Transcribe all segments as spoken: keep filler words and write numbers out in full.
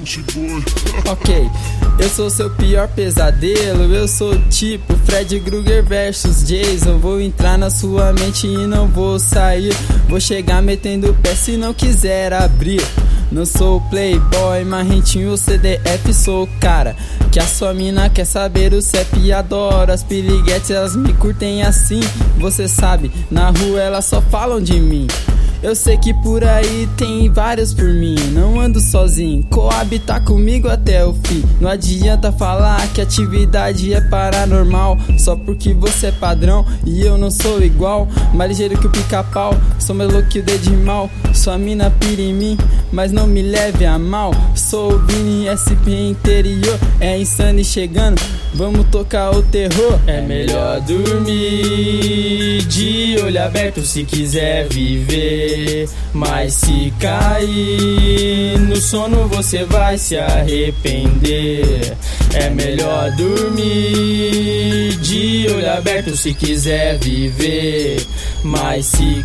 Gente boa. Ok, eu sou seu pior pesadelo. Eu sou tipo Fred Krueger versus Jason. Vou entrar na sua mente e não vou sair. Vou chegar metendo o pé se não quiser abrir. Não sou playboy, marrentinho, C D F, sou o cara que a sua mina quer saber o C E P e adora. As piriguetes, elas me curtem assim. Você sabe, na rua elas só falam de mim. Eu sei que por aí tem vários por mim. Não ando sozinho, coabitar comigo até o fim. Não adianta falar que atividade é paranormal, só porque você é padrão e eu não sou igual. Mais ligeiro que o pica-pau, sou mais louco que o dedo de mal. Sua mina pira em mim, mas não me leve a mal. Sou o Vini S P interior, é insano e chegando, vamos tocar o terror. É melhor dormir de olho aberto se quiser viver, mas se cair no sono você vai se arrepender. É melhor dormir de olho aberto se quiser viver, mas se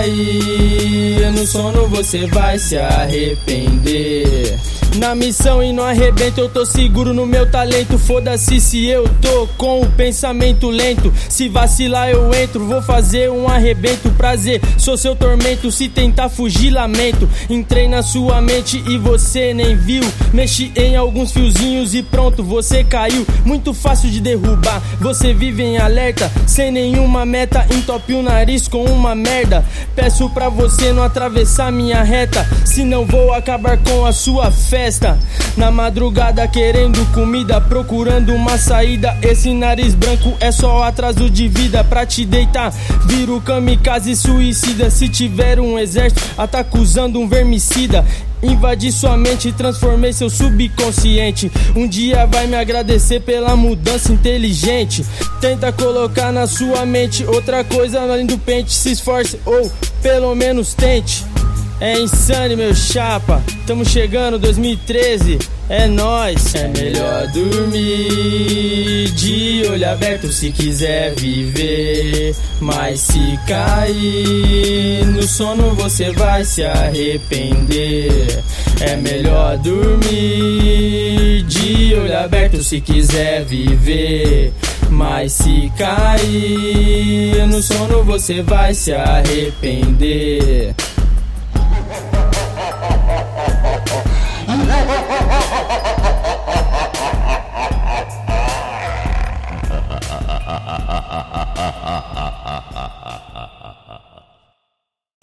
cair no sono você vai se arrepender. Na missão e no arrebento eu tô seguro no meu talento. Foda-se se eu tô com o pensamento lento. Se vacilar eu entro, vou fazer um arrebento. Prazer, sou seu tormento, se tentar fugir lamento. Entrei na sua mente e você nem viu. Mexi em alguns fiozinhos e pronto, você caiu. Muito fácil de derrubar, você vive em alerta, sem nenhuma meta, entope o nariz com uma merda. Peço pra você não atravessar minha reta, senão vou acabar com a sua festa. Na madrugada querendo comida, procurando uma saída. Esse nariz branco é só atraso de vida pra te deitar. Viro kamikaze suicida, se tiver um exército ataca usando um vermicida. Invadi sua mente e transformei seu subconsciente. Um dia vai me agradecer pela mudança inteligente. Tenta colocar na sua mente outra coisa além do pente. Se esforce ou pelo menos tente. É insano, meu chapa, tamo chegando dois mil e treze, é nóis. É melhor dormir de olho aberto se quiser viver, mas se cair no sono você vai se arrepender. É melhor dormir de olho aberto se quiser viver, mas se cair no sono você vai se arrepender. Ha ha ha ha ha ha ha ha.